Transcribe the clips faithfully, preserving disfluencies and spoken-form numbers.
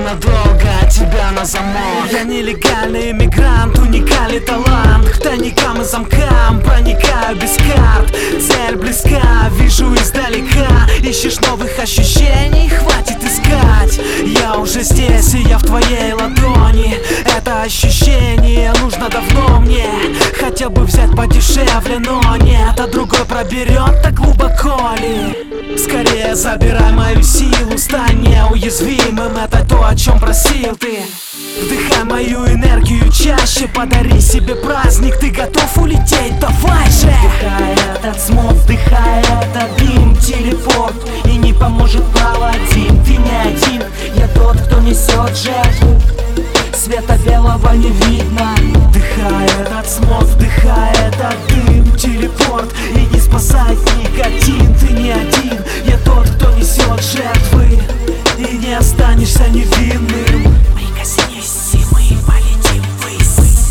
надолго от тебя на замок. Я нелегальный иммигрант, уникальный талант. К тайникам и замкам проникаю без карт. Цель близка, вижу издалека. Ищешь новых ощущений, хватит искать. Я уже здесь, и я в твоей ладони. Это ощущение нужно давно мне. Хотел бы взять подешевле, но нет, а другой проберет так глубоко ли. Скорее забирай мою силу, стань неуязвимым. Это то, о чем просил ты. Вдыхай мою энергию чаще, подари себе праздник. Ты готов улететь? Давай же! Вдыхай этот смог, вдыхай этот дым. Телепорт, и не поможет паладин. Ты не один, я тот, кто несет жертву. Света белого не видно. Вдыхай этот смог, вдыхай этот дым. Телепорт, и не спасает никотин. Ты не один, я тот, кто несет жертвы. И не останешься невинным. Прикоснись, и мы полетим ввысь.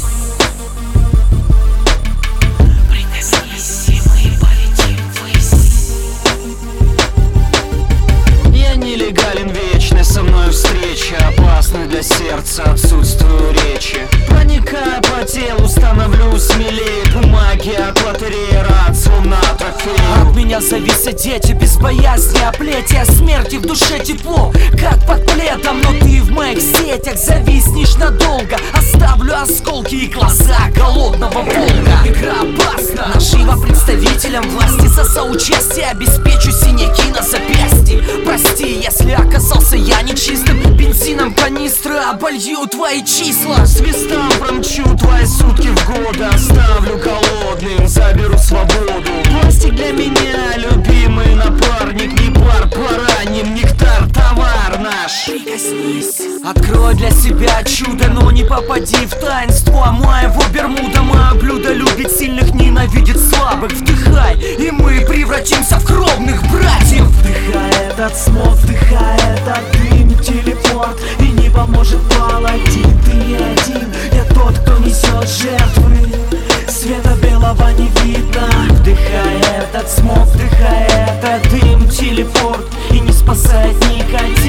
Прикоснись, и мы полетим ввысь. Я нелегален, вечный со мной встреча. Опасный для сердца, отсутствую речи. Проникая по телу, становлюсь смелее. Бумаги от лотереи, рад, словно трофей. От меня зависят дети, без боязни оплетия. Смерти в душе тепло, как под пледом. Но ты в моих сетях зависнешь надолго. Оставлю осколки и глаза голодного волка. Игра опасна, нажива представителям власти. За соучастие обеспечу синяки на запястье. Прости, если оказался я нечистым. Бензином канистры оболью твои числа. Свистом промчу твои сутки в годы. Оставлю голодным, заберу свободу. Пластик для меня любимый напарник. Не пар, пораним, нектар, товар наш. Прикоснись, открой для себя чудо, но не попади в таинство моего Бермуда. Мое блюдо любит сильных, ненавидит слабых. Вдыхай, и мы превратимся в кровных братьев. Вдыхай этот смог, вдыхай этот дым. Телепорт, и не поможет паладин. Ты не один, я тот, кто несет жертвы. Света белого не видно. Вдыхай этот смог, вдыхай этот дым. Телепорт, и не спасает никотин.